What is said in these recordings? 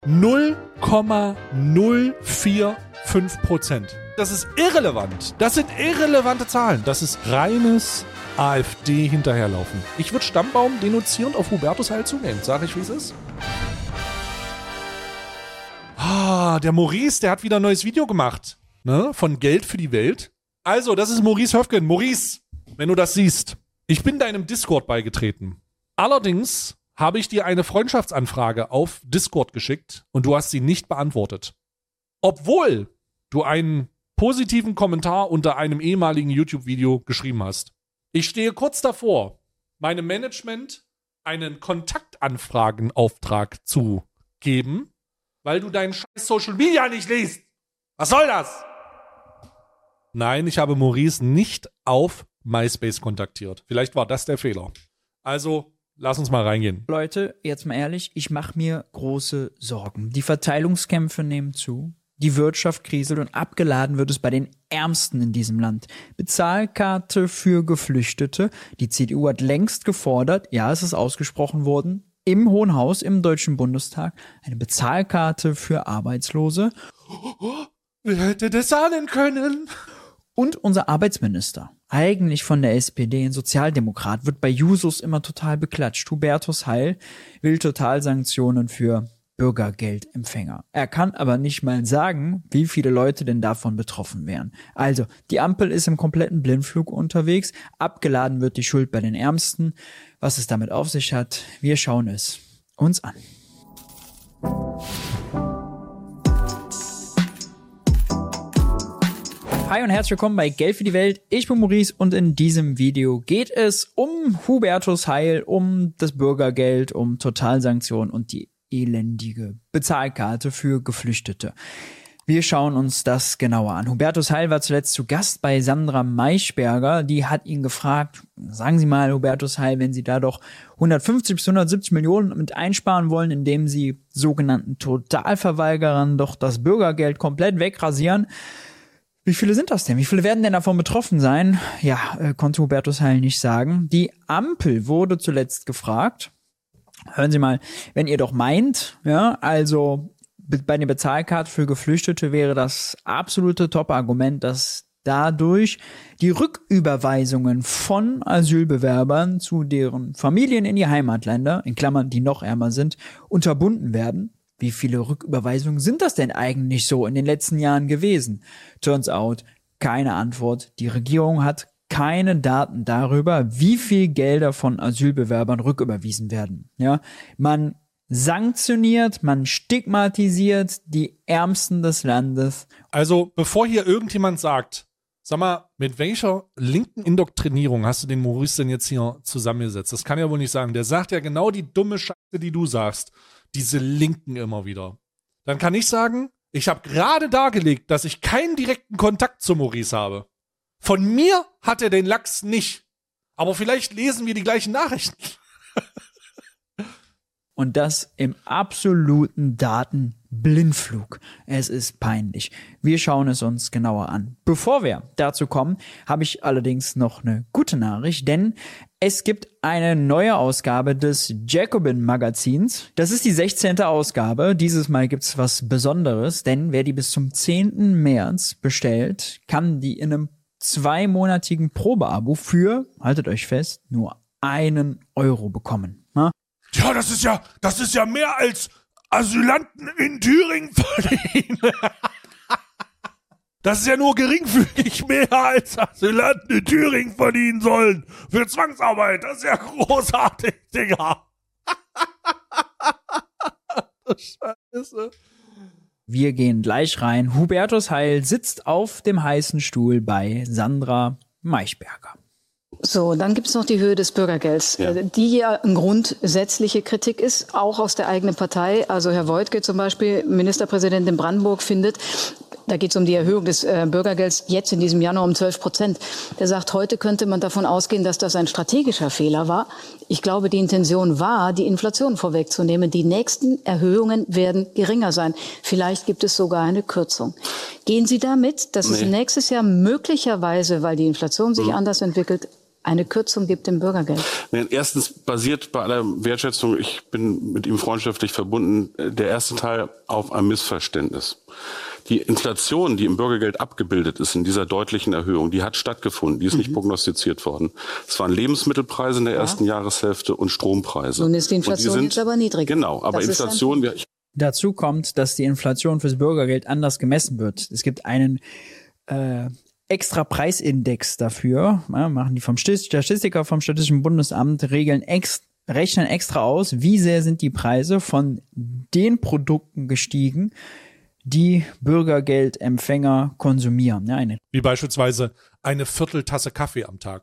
0,045%. Das ist irrelevant. Das sind irrelevante Zahlen. Das ist reines AfD hinterherlaufen. Ich würde Stammbaum denunzierend auf Hubertus Heil zunehmen. Sag ich, wie es ist? Der Maurice, der hat wieder ein neues Video gemacht. Ne? Von Geld für die Welt. Also, das ist Maurice Höfgen. Maurice, wenn du das siehst. Ich bin deinem Discord beigetreten. Allerdings habe ich dir eine Freundschaftsanfrage auf Discord geschickt und du hast sie nicht beantwortet. Obwohl du einen positiven Kommentar unter einem ehemaligen YouTube-Video geschrieben hast. Ich stehe kurz davor, meinem Management einen Kontaktanfragenauftrag zu geben, weil du deinen scheiß Social Media nicht liest. Was soll das? Nein, ich habe Maurice nicht auf MySpace kontaktiert. Vielleicht war das der Fehler. Also, lass uns mal reingehen. Leute, jetzt mal ehrlich, ich mache mir große Sorgen. Die Verteilungskämpfe nehmen zu. Die Wirtschaft kriselt und abgeladen wird es bei den Ärmsten in diesem Land. Bezahlkarte für Geflüchtete. Die CDU hat längst gefordert, ja, es ist ausgesprochen worden, im Hohen Haus, im Deutschen Bundestag, eine Bezahlkarte für Arbeitslose. Wer hätte das ahnen können? Und unser Arbeitsminister, eigentlich von der SPD, ein Sozialdemokrat, wird bei Jusos immer total beklatscht. Hubertus Heil will Totalsanktionen für Bürgergeldempfänger. Er kann aber nicht mal sagen, wie viele Leute denn davon betroffen wären. Also, die Ampel ist im kompletten Blindflug unterwegs, abgeladen wird die Schuld bei den Ärmsten. Was es damit auf sich hat, wir schauen es uns an. Hi und herzlich willkommen bei Geld für die Welt. Ich bin Maurice und in diesem Video geht es um Hubertus Heil, um das Bürgergeld, um Totalsanktionen und die elendige Bezahlkarte für Geflüchtete. Wir schauen uns das genauer an. Hubertus Heil war zuletzt zu Gast bei Sandra Maischberger. Die hat ihn gefragt, sagen Sie mal, Hubertus Heil, wenn Sie da doch 150 bis 170 Millionen mit einsparen wollen, indem Sie sogenannten Totalverweigerern doch das Bürgergeld komplett wegrasieren, wie viele sind das denn? Wie viele werden denn davon betroffen sein? Ja, konnte Hubertus Heil nicht sagen. Die Ampel wurde zuletzt gefragt. Hören Sie mal, wenn ihr doch meint, ja, also bei der Bezahlkarte für Geflüchtete wäre das absolute Top-Argument, dass dadurch die Rücküberweisungen von Asylbewerbern zu deren Familien in die Heimatländer, in Klammern, die noch ärmer sind, unterbunden werden. Wie viele Rücküberweisungen sind das denn eigentlich so in den letzten Jahren gewesen? Turns out, keine Antwort. Die Regierung hat keine Daten darüber, wie viel Gelder von Asylbewerbern rücküberwiesen werden. Ja, man sanktioniert, man stigmatisiert die Ärmsten des Landes. Also, bevor hier irgendjemand sagt, sag mal, mit welcher linken Indoktrinierung hast du den Maurice denn jetzt hier zusammengesetzt? Das kann ja wohl nicht sagen. Der sagt ja genau die dumme Scheiße, die du sagst. Diese Linken immer wieder. Dann kann ich sagen, ich habe gerade dargelegt, dass ich keinen direkten Kontakt zu Maurice habe. Von mir hat er den Lachs nicht. Aber vielleicht lesen wir die gleichen Nachrichten. Und das im absoluten Datenblindflug. Es ist peinlich. Wir schauen es uns genauer an. Bevor wir dazu kommen, habe ich allerdings noch eine gute Nachricht, denn es gibt eine neue Ausgabe des Jacobin-Magazins. Das ist die 16. Ausgabe. Dieses Mal gibt's was Besonderes, denn wer die bis zum 10. März bestellt, kann die in einem 2-monatigen Probeabo für, haltet euch fest, nur 1 Euro bekommen. Na? Ja, das ist ja mehr als Asylanten in Thüringen verdienen. Das ist ja nur geringfügig mehr als Asylanten in Thüringen verdienen sollen. Für Zwangsarbeit. Das ist ja großartig, Digga. Scheiße. Wir gehen gleich rein. Hubertus Heil sitzt auf dem heißen Stuhl bei Sandra Maischberger. So, dann gibt's noch die Höhe des Bürgergelds, die ja eine grundsätzliche Kritik ist, auch aus der eigenen Partei. Also Herr Woidke zum Beispiel, Ministerpräsident in Brandenburg, findet, da geht es um die Erhöhung des Bürgergelds jetzt in diesem Januar um 12%. Der sagt, heute könnte man davon ausgehen, dass das ein strategischer Fehler war. Ich glaube, die Intention war, die Inflation vorwegzunehmen. Die nächsten Erhöhungen werden geringer sein. Vielleicht gibt es sogar eine Kürzung. Gehen Sie damit, dass es nächstes Jahr möglicherweise, weil die Inflation sich anders entwickelt, eine Kürzung gibt im Bürgergeld? Erstens basiert bei aller Wertschätzung, ich bin mit ihm freundschaftlich verbunden, der erste Teil auf einem Missverständnis. Die Inflation, die im Bürgergeld abgebildet ist in dieser deutlichen Erhöhung, die hat stattgefunden, die ist nicht prognostiziert worden. Es waren Lebensmittelpreise in der ersten Jahreshälfte und Strompreise. Nun ist die Inflation jetzt aber niedrig. Genau, aber Inflation... Dazu kommt, dass die Inflation fürs Bürgergeld anders gemessen wird. Es gibt einen extra Preisindex dafür, machen die vom Statistiker vom Statistischen Bundesamt, rechnen extra aus, wie sehr sind die Preise von den Produkten gestiegen, die Bürgergeldempfänger konsumieren. Ja, wie beispielsweise eine Vierteltasse Kaffee am Tag.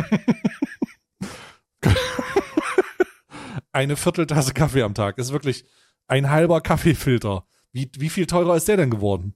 Eine Vierteltasse Kaffee am Tag ist wirklich ein halber Kaffeefilter. Wie viel teurer ist der denn geworden?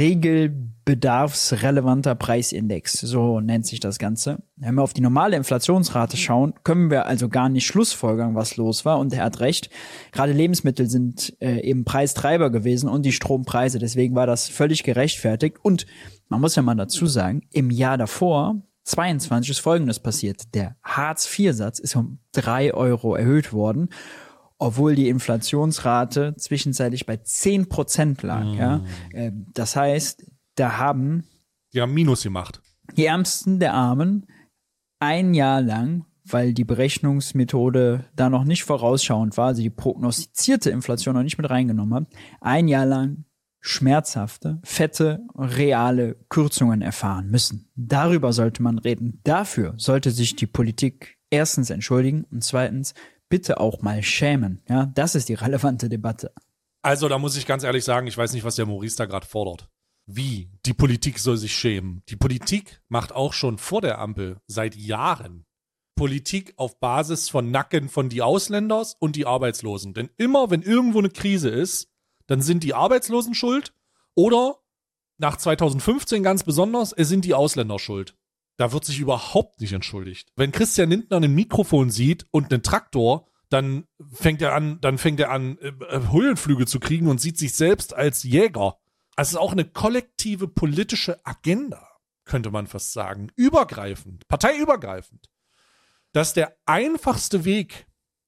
Regelbedarfsrelevanter Preisindex, so nennt sich das Ganze. Wenn wir auf die normale Inflationsrate schauen, können wir also gar nicht schlussfolgern, was los war. Und er hat recht, gerade Lebensmittel sind eben Preistreiber gewesen und die Strompreise. Deswegen war das völlig gerechtfertigt. Und man muss ja mal dazu sagen, im Jahr davor, 22, ist Folgendes passiert. Der Hartz-IV-Satz ist um 3 € erhöht worden, obwohl die Inflationsrate zwischenzeitlich bei 10% lag. Ja? Das heißt, die haben Minus gemacht. Die Ärmsten der Armen ein Jahr lang, weil die Berechnungsmethode da noch nicht vorausschauend war, also die prognostizierte Inflation noch nicht mit reingenommen hat, ein Jahr lang schmerzhafte, fette, reale Kürzungen erfahren müssen. Darüber sollte man reden. Dafür sollte sich die Politik erstens entschuldigen und zweitens bitte auch mal schämen. Ja, das ist die relevante Debatte. Also da muss ich ganz ehrlich sagen, ich weiß nicht, was der Maurice da gerade fordert. Wie? Die Politik soll sich schämen. Die Politik macht auch schon vor der Ampel seit Jahren Politik auf Basis von Nacken von die Ausländers und die Arbeitslosen. Denn immer, wenn irgendwo eine Krise ist, dann sind die Arbeitslosen schuld oder nach 2015 ganz besonders, es sind die Ausländer schuld. Da wird sich überhaupt nicht entschuldigt. Wenn Christian Lindner ein Mikrofon sieht und einen Traktor, dann fängt er an, Höhenflüge zu kriegen und sieht sich selbst als Jäger. Also es ist auch eine kollektive politische Agenda, könnte man fast sagen. Übergreifend, parteiübergreifend. Das ist der einfachste Weg,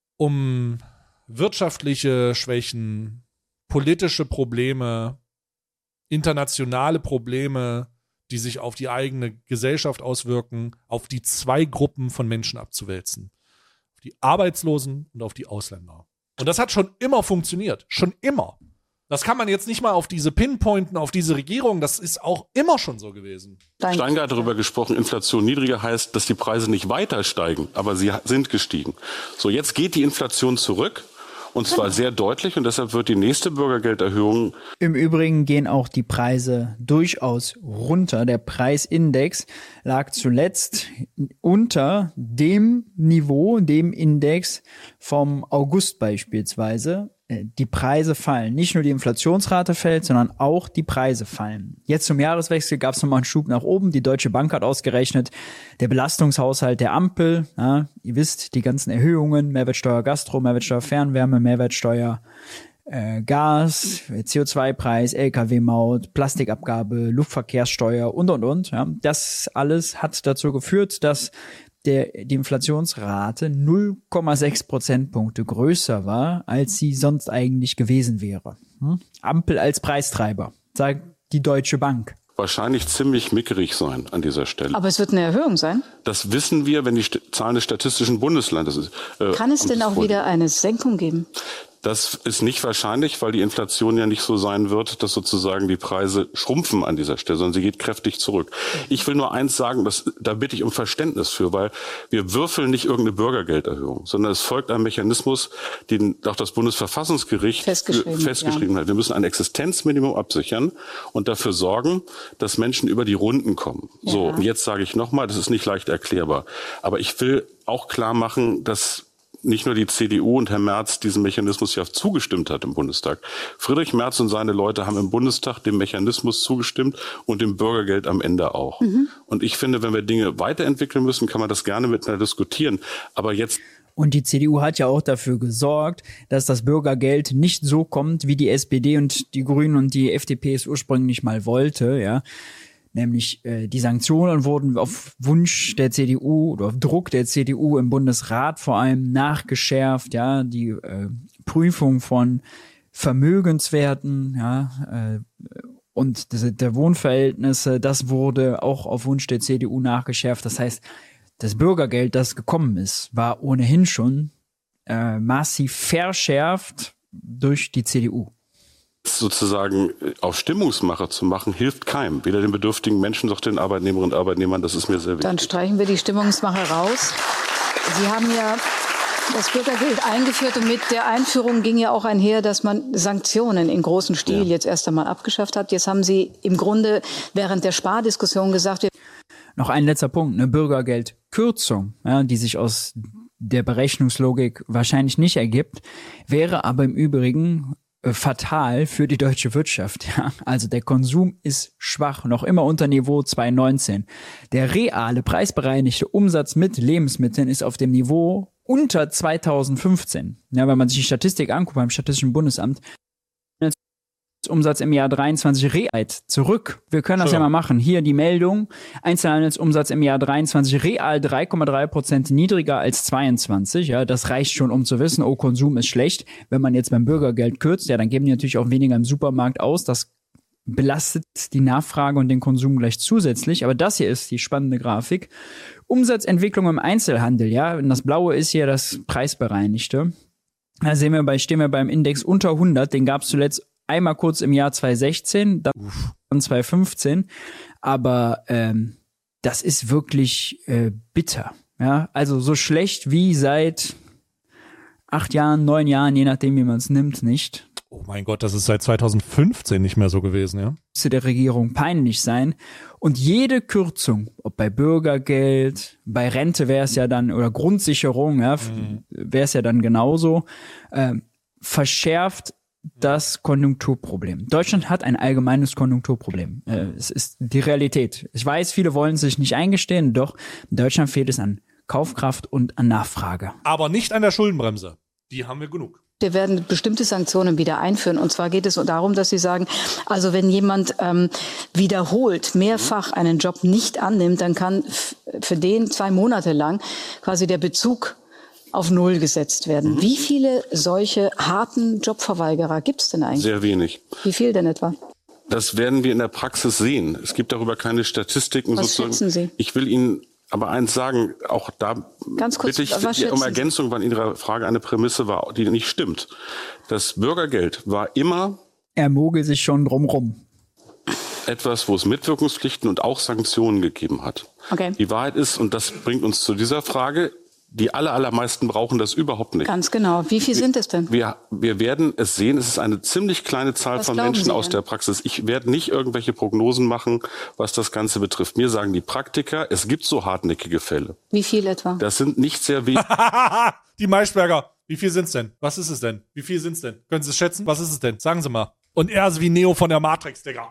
um wirtschaftliche Schwächen, politische Probleme, internationale Probleme, die sich auf die eigene Gesellschaft auswirken, auf die 2 Gruppen von Menschen abzuwälzen. Auf die Arbeitslosen und auf die Ausländer. Und das hat schon immer funktioniert. Schon immer. Das kann man jetzt nicht mal auf diese Pinpointen, auf diese Regierung. Das ist auch immer schon so gewesen. Steingar hat darüber gesprochen, Inflation niedriger heißt, dass die Preise nicht weiter steigen, aber sie sind gestiegen. So, jetzt geht die Inflation zurück. Und zwar sehr deutlich und deshalb wird die nächste Bürgergelderhöhung... Im Übrigen gehen auch die Preise durchaus runter. Der Preisindex lag zuletzt unter dem Niveau, dem Index vom August beispielsweise. Die Preise fallen. Nicht nur die Inflationsrate fällt, sondern auch die Preise fallen. Jetzt zum Jahreswechsel gab es nochmal einen Schub nach oben. Die Deutsche Bank hat ausgerechnet, der Belastungshaushalt der Ampel, ja, ihr wisst, die ganzen Erhöhungen, Mehrwertsteuer Gastro, Mehrwertsteuer Fernwärme, Mehrwertsteuer Gas, CO2-Preis, Lkw-Maut, Plastikabgabe, Luftverkehrssteuer und. Ja. Das alles hat dazu geführt, dass die Inflationsrate 0,6 Prozentpunkte größer war, als sie sonst eigentlich gewesen wäre. Ampel als Preistreiber, sagt die Deutsche Bank. Wahrscheinlich ziemlich mickerig sein an dieser Stelle. Aber es wird eine Erhöhung sein? Das wissen wir, wenn die Zahlen des Statistischen Bundesamtes... Kann es denn auch wieder eine Senkung geben? Das ist nicht wahrscheinlich, weil die Inflation ja nicht so sein wird, dass sozusagen die Preise schrumpfen an dieser Stelle, sondern sie geht kräftig zurück. Ich will nur eins sagen, da bitte ich um Verständnis für, weil wir würfeln nicht irgendeine Bürgergelderhöhung, sondern es folgt einem Mechanismus, den auch das Bundesverfassungsgericht festgeschrieben hat. Wir müssen ein Existenzminimum absichern und dafür sorgen, dass Menschen über die Runden kommen. Ja. So, und jetzt sage ich nochmal, das ist nicht leicht erklärbar. Aber ich will auch klar machen, dass nicht nur die CDU und Herr Merz diesem Mechanismus ja zugestimmt hat im Bundestag. Friedrich Merz und seine Leute haben im Bundestag dem Mechanismus zugestimmt und dem Bürgergeld am Ende auch. Und ich finde, wenn wir Dinge weiterentwickeln müssen, kann man das gerne miteinander diskutieren. Aber jetzt... Und die CDU hat ja auch dafür gesorgt, dass das Bürgergeld nicht so kommt, wie die SPD und die Grünen und die FDP es ursprünglich mal wollte, ja. Nämlich die Sanktionen wurden auf Wunsch der CDU oder auf Druck der CDU im Bundesrat vor allem nachgeschärft, ja, die Prüfung von Vermögenswerten, ja, und der Wohnverhältnisse, das wurde auch auf Wunsch der CDU nachgeschärft. Das heißt, das Bürgergeld, das gekommen ist, war ohnehin schon massiv verschärft durch die CDU. Sozusagen auf Stimmungsmacher zu machen, hilft keinem. Weder den bedürftigen Menschen noch den Arbeitnehmerinnen und Arbeitnehmern. Das ist mir sehr wichtig. Dann streichen wir die Stimmungsmacher raus. Sie haben ja das Bürgergeld eingeführt und mit der Einführung ging ja auch einher, dass man Sanktionen in großem Stil jetzt erst einmal abgeschafft hat. Jetzt haben Sie im Grunde während der Spardiskussion gesagt, noch ein letzter Punkt, eine Bürgergeldkürzung, ja, die sich aus der Berechnungslogik wahrscheinlich nicht ergibt, wäre aber im Übrigen fatal für die deutsche Wirtschaft. Ja. Also der Konsum ist schwach, noch immer unter Niveau 2019. Der reale preisbereinigte Umsatz mit Lebensmitteln ist auf dem Niveau unter 2015. Ja, wenn man sich die Statistik anguckt beim Statistischen Bundesamt, Umsatz im Jahr 23 real zurück. Wir können das ja mal machen. Hier die Meldung. Einzelhandelsumsatz im Jahr 23 real 3,3% niedriger als 22. Ja, das reicht schon, um zu wissen, oh, Konsum ist schlecht. Wenn man jetzt beim Bürgergeld kürzt, ja, dann geben die natürlich auch weniger im Supermarkt aus. Das belastet die Nachfrage und den Konsum gleich zusätzlich. Aber das hier ist die spannende Grafik. Umsatzentwicklung im Einzelhandel, ja. Und das Blaue ist hier das preisbereinigte. Da stehen wir beim Index unter 100. Den gab es zuletzt einmal kurz im Jahr 2016, dann 2015, aber das ist wirklich bitter. Ja? Also so schlecht wie seit 8 Jahren, 9 Jahren, je nachdem wie man es nimmt, nicht. Oh mein Gott, das ist seit 2015 nicht mehr so gewesen, ja? Müsste der Regierung peinlich sein. Und jede Kürzung, ob bei Bürgergeld, bei Rente wäre es ja dann, oder Grundsicherung, ja, wäre es ja dann genauso, verschärft das Konjunkturproblem. Deutschland hat ein allgemeines Konjunkturproblem. Es ist die Realität. Ich weiß, viele wollen sich nicht eingestehen, doch in Deutschland fehlt es an Kaufkraft und an Nachfrage. Aber nicht an der Schuldenbremse. Die haben wir genug. Wir werden bestimmte Sanktionen wieder einführen. Und zwar geht es darum, dass Sie sagen, also wenn jemand wiederholt mehrfach einen Job nicht annimmt, dann kann für den 2 Monate lang quasi der Bezug auf Null gesetzt werden. Wie viele solche harten Jobverweigerer gibt es denn eigentlich? Sehr wenig. Wie viel denn etwa? Das werden wir in der Praxis sehen. Es gibt darüber keine Statistiken. Was schätzen Sie? Ich will Ihnen aber eins sagen, auch da ganz kurz, bitte ich um Ergänzung, weil in Ihrer Frage eine Prämisse war, die nicht stimmt. Das Bürgergeld war immer... Er mogelt sich schon drumrum. Etwas, wo es Mitwirkungspflichten und auch Sanktionen gegeben hat. Okay. Die Wahrheit ist, und das bringt uns zu dieser Frage, die allermeisten brauchen das überhaupt nicht. Ganz genau. Wie viel sind es denn? Wir werden es sehen. Es ist eine ziemlich kleine Zahl von Menschen aus der Praxis. Ich werde nicht irgendwelche Prognosen machen, was das Ganze betrifft. Mir sagen die Praktiker, es gibt so hartnäckige Fälle. Wie viel etwa? Das sind nicht sehr wenige. Die Maischberger. Wie viel sind's denn? Was ist es denn? Wie viel sind's denn? Können Sie es schätzen? Was ist es denn? Sagen Sie mal. Und er ist wie Neo von der Matrix, Digga.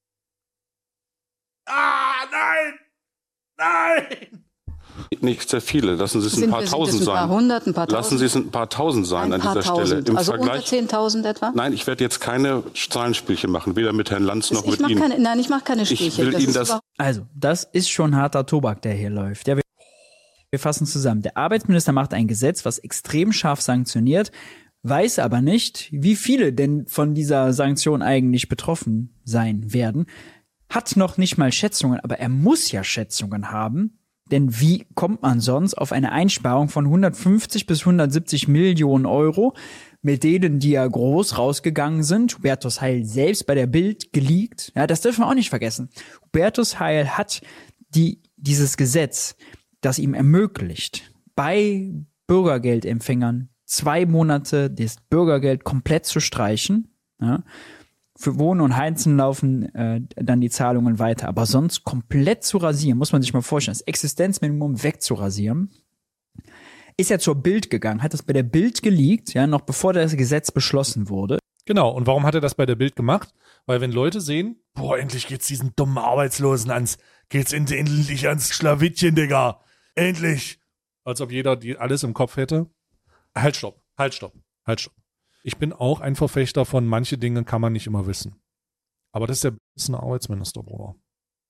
Ah, nein! Nein! Nicht sehr viele. Lassen Sie es ein paar Tausend sein. Ein paar hundert, ein paar tausend? Lassen Sie es ein paar Tausend sein an dieser Stelle. Im also Vergleich, unter 10.000 etwa? Nein, ich werde jetzt keine Zahlenspielchen machen, weder mit Herrn Lanz noch mit Ihnen. Nein, ich mache keine Spielchen. Also, das ist schon harter Tobak, der hier läuft. Ja, wir fassen zusammen. Der Arbeitsminister macht ein Gesetz, was extrem scharf sanktioniert, weiß aber nicht, wie viele denn von dieser Sanktion eigentlich betroffen sein werden. Hat noch nicht mal Schätzungen, aber er muss ja Schätzungen haben. Denn wie kommt man sonst auf eine Einsparung von 150 bis 170 Millionen Euro, mit denen die ja groß rausgegangen sind? Hubertus Heil selbst bei der Bild geleakt. Ja, das dürfen wir auch nicht vergessen. Hubertus Heil hat dieses Gesetz, das ihm ermöglicht, bei Bürgergeldempfängern 2 Monate das Bürgergeld komplett zu streichen. Ja. Für Wohnen und Heizen laufen dann die Zahlungen weiter. Aber sonst komplett zu rasieren, muss man sich mal vorstellen, das Existenzminimum wegzurasieren, ist ja zur Bild gegangen, hat das bei der Bild geleakt, ja, noch bevor das Gesetz beschlossen wurde. Genau, und warum hat er das bei der Bild gemacht? Weil wenn Leute sehen, boah, endlich geht's diesen dummen Arbeitslosen geht's endlich ans Schlawittchen, Digga. Endlich. Als ob jeder alles im Kopf hätte. Halt, stopp. Ich bin auch ein Verfechter von, manche Dinge kann man nicht immer wissen. Aber das ist der beschissene Arbeitsminister, Bruder.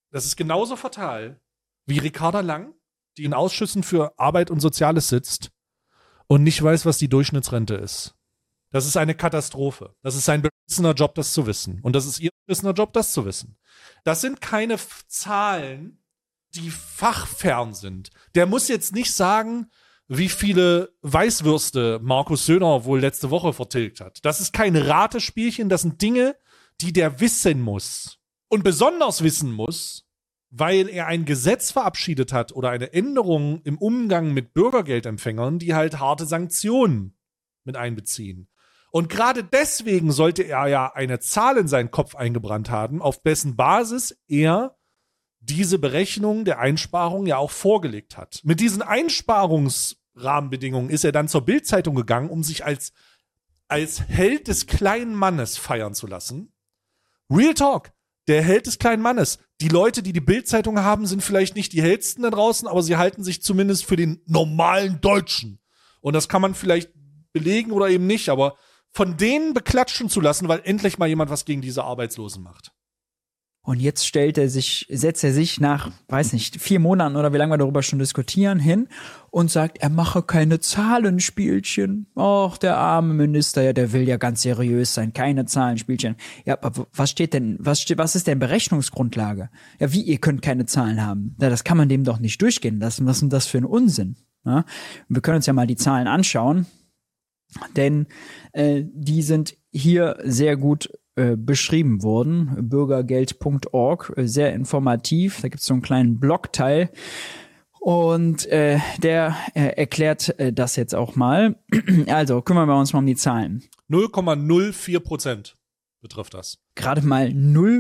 Das ist genauso fatal wie Ricarda Lang, die in Ausschüssen für Arbeit und Soziales sitzt und nicht weiß, was die Durchschnittsrente ist. Das ist eine Katastrophe. Das ist ein beschissener Job, das zu wissen. Und das ist ihr beschissener Job, das zu wissen. Das sind keine Zahlen, die fachfern sind. Der muss jetzt nicht sagen, wie viele Weißwürste Markus Söder wohl letzte Woche vertilgt hat. Das ist kein Ratespielchen, das sind Dinge, die der wissen muss. Und besonders wissen muss, weil er ein Gesetz verabschiedet hat oder eine Änderung im Umgang mit Bürgergeldempfängern, die halt harte Sanktionen mit einbeziehen. Und gerade deswegen sollte er ja eine Zahl in seinen Kopf eingebrannt haben, auf dessen Basis er diese Berechnung der Einsparung ja auch vorgelegt hat. Mit diesen Einsparungsrahmenbedingungen ist er dann zur Bild-Zeitung gegangen, um sich als Held des kleinen Mannes feiern zu lassen. Real Talk, der Held des kleinen Mannes. Die Leute, die die Bild-Zeitung haben, sind vielleicht nicht die hellsten da draußen, aber sie halten sich zumindest für den normalen Deutschen. Und das kann man vielleicht belegen oder eben nicht, aber von denen beklatschen zu lassen, weil endlich mal jemand was gegen diese Arbeitslosen macht. Und jetzt setzt er sich nach, weiß nicht, 4 Monaten oder wie lange wir darüber schon diskutieren, hin und sagt, er mache keine Zahlenspielchen. Och, der arme Minister, ja, der will ja ganz seriös sein, keine Zahlenspielchen. Ja, aber was ist denn Berechnungsgrundlage? Ja, wie, ihr könnt keine Zahlen haben? Ja, das kann man dem doch nicht durchgehen lassen. Was ist denn das für ein Unsinn? Ja? Wir können uns ja mal die Zahlen anschauen, denn die sind hier sehr gut beschrieben worden. Bürgergeld.org, sehr informativ. Da gibt es so einen kleinen Blogteil. Und der erklärt das jetzt auch mal. Also kümmern wir uns mal um die Zahlen. 0,04% betrifft das. Gerade mal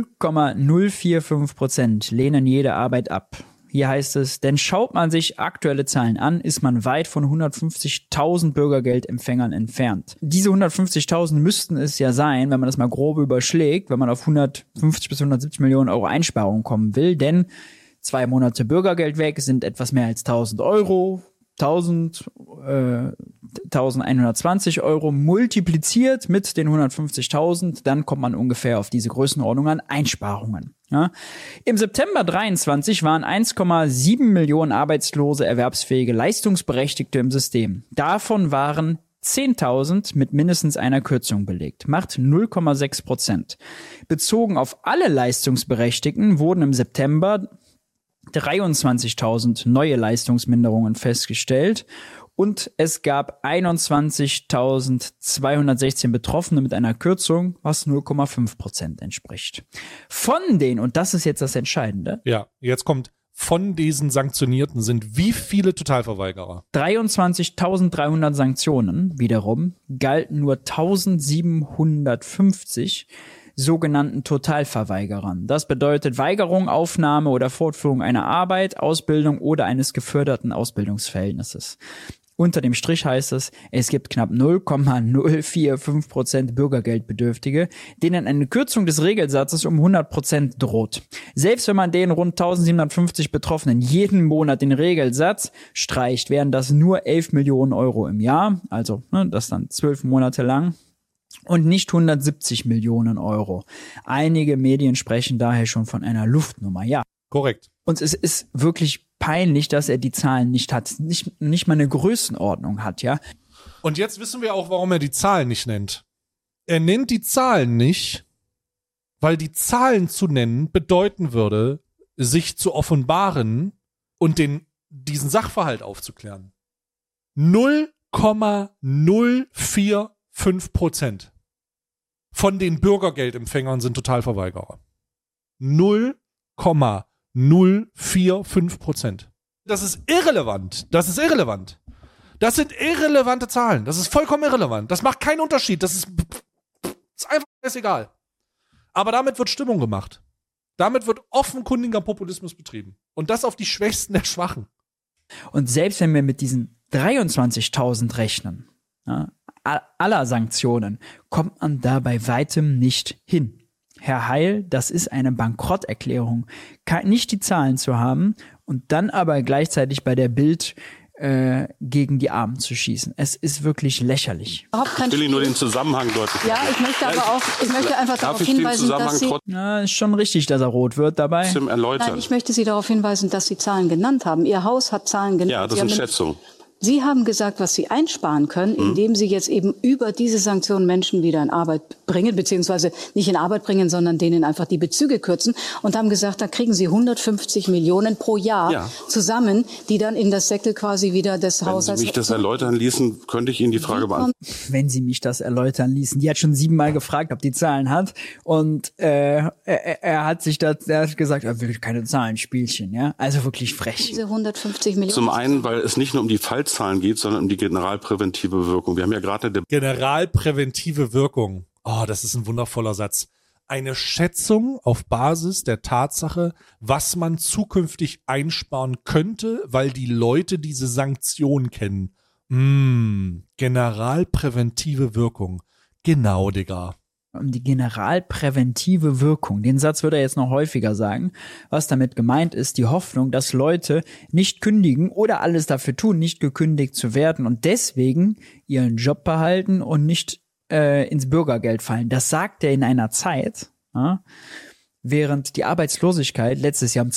0,045% lehnen jede Arbeit ab. Hier heißt es, denn schaut man sich aktuelle Zahlen an, ist man weit von 150.000 Bürgergeldempfängern entfernt. Diese 150.000 müssten es ja sein, wenn man das mal grob überschlägt, wenn man auf 150 bis 170 Millionen Euro Einsparungen kommen will, denn 2 Monate Bürgergeld weg sind etwas mehr als 1.000 Euro. 1.120 Euro multipliziert mit den 150.000, dann kommt man ungefähr auf diese Größenordnung an Einsparungen. Ja. Im September 23 waren 1,7 Millionen arbeitslose, erwerbsfähige Leistungsberechtigte im System. Davon waren 10.000 mit mindestens einer Kürzung belegt, macht 0,6%. Bezogen auf alle Leistungsberechtigten wurden im September 23.000 neue Leistungsminderungen festgestellt und es gab 21.216 Betroffene mit einer Kürzung, was 0,5% entspricht. Von denen, und das ist jetzt das Entscheidende. Ja, jetzt kommt, von diesen Sanktionierten sind wie viele Totalverweigerer? 23.300 Sanktionen wiederum galten nur 1.750 sogenannten Totalverweigerern. Das bedeutet Weigerung, Aufnahme oder Fortführung einer Arbeit, Ausbildung oder eines geförderten Ausbildungsverhältnisses. Unter dem Strich heißt es, es gibt knapp 0,045% Bürgergeldbedürftige, denen eine Kürzung des Regelsatzes um 100% droht. Selbst wenn man den rund 1750 Betroffenen jeden Monat den Regelsatz streicht, wären das nur 11 Millionen Euro im Jahr, also das dann 12 Monate lang. Und nicht 170 Millionen Euro. Einige Medien sprechen daher schon von einer Luftnummer, ja. Korrekt. Und es ist wirklich peinlich, dass er die Zahlen nicht hat, nicht mal eine Größenordnung hat, ja. Und jetzt wissen wir auch, warum er die Zahlen nicht nennt. Er nennt die Zahlen nicht, weil die Zahlen zu nennen bedeuten würde, sich zu offenbaren und diesen Sachverhalt aufzuklären. 0,045% von den Bürgergeldempfängern sind Totalverweigerer. 0,045%. Das ist irrelevant. Das ist irrelevant. Das sind irrelevante Zahlen. Das ist vollkommen irrelevant. Das macht keinen Unterschied. Das ist einfach egal. Aber damit wird Stimmung gemacht. Damit wird offenkundiger Populismus betrieben. Und das auf die Schwächsten der Schwachen. Und selbst wenn wir mit diesen 23.000 rechnen, ja, aller Sanktionen, kommt man da bei weitem nicht hin. Herr Heil, das ist eine Bankrotterklärung, nicht die Zahlen zu haben und dann aber gleichzeitig bei der Bild gegen die Armen zu schießen. Es ist wirklich lächerlich. Ich will Ihnen nur den Zusammenhang deutlich machen. Ja, ich möchte einfach darauf hinweisen, dass Sie... Ja, ist schon richtig, dass er rot wird dabei. Erläutern. Nein, ich möchte Sie darauf hinweisen, dass Sie Zahlen genannt haben. Ihr Haus hat Zahlen genannt. Ja, das sind Schätzungen. Sie haben gesagt, was Sie einsparen können, indem Sie jetzt eben über diese Sanktionen Menschen wieder in Arbeit bringen, beziehungsweise nicht in Arbeit bringen, sondern denen einfach die Bezüge kürzen und haben gesagt, da kriegen Sie 150 Millionen pro Jahr zusammen, die dann in das Säckel quasi wieder des Haushalts... Wenn Sie mich das erläutern ließen, könnte ich Ihnen die Frage beantworten. Wenn Sie mich das erläutern ließen. Die hat schon 7-mal gefragt, ob die Zahlen hat und er hat gesagt, er will keine Zahlenspielchen, ja. Also wirklich frech. Diese 150 Millionen... Zum einen, weil es nicht nur um die Fallzahlen geht, sondern um die generalpräventive Wirkung. Wir haben ja gerade Generalpräventive Wirkung. Oh, das ist ein wundervoller Satz. Eine Schätzung auf Basis der Tatsache, was man zukünftig einsparen könnte, weil die Leute diese Sanktion kennen. Generalpräventive Wirkung. Genau, Digga. Um die generalpräventive Wirkung. Den Satz würde er jetzt noch häufiger sagen. Was damit gemeint ist, die Hoffnung, dass Leute nicht kündigen oder alles dafür tun, nicht gekündigt zu werden und deswegen ihren Job behalten und nicht ins Bürgergeld fallen. Das sagt er in einer Zeit, während die Arbeitslosigkeit letztes Jahr um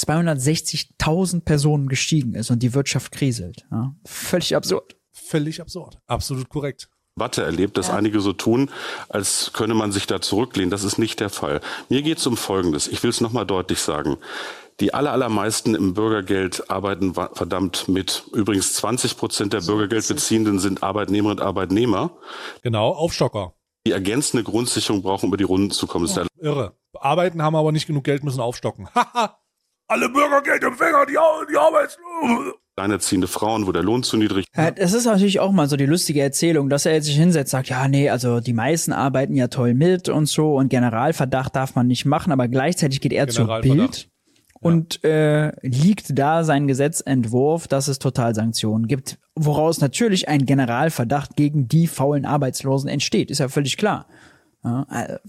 260.000 Personen gestiegen ist und die Wirtschaft kriselt. Ja? Völlig absurd. Völlig absurd. Absolut korrekt. Debatte erlebt, dass einige so tun, als könne man sich da zurücklehnen. Das ist nicht der Fall. Mir geht es um Folgendes. Ich will es nochmal deutlich sagen. Die allermeisten im Bürgergeld arbeiten verdammt mit. Übrigens 20% der Bürgergeldbeziehenden sind Arbeitnehmerinnen und Arbeitnehmer. Genau, Aufstocker. Die ergänzende Grundsicherung brauchen, über die Runden zu kommen. Ja. Irre. Arbeiten, haben aber nicht genug Geld, müssen aufstocken. Haha. Alle Bürgergeldempfänger, die Arbeitslosen. Alleinerziehende Frauen, wo der Lohn zu niedrig ist. Ja, es ist natürlich auch mal so die lustige Erzählung, dass er jetzt sich hinsetzt, sagt, ja, nee, also die meisten arbeiten ja toll mit und so und Generalverdacht darf man nicht machen, aber gleichzeitig geht er zur Bild und liegt da sein Gesetzentwurf, dass es Totalsanktionen gibt, woraus natürlich ein Generalverdacht gegen die faulen Arbeitslosen entsteht, ist ja völlig klar. Ja,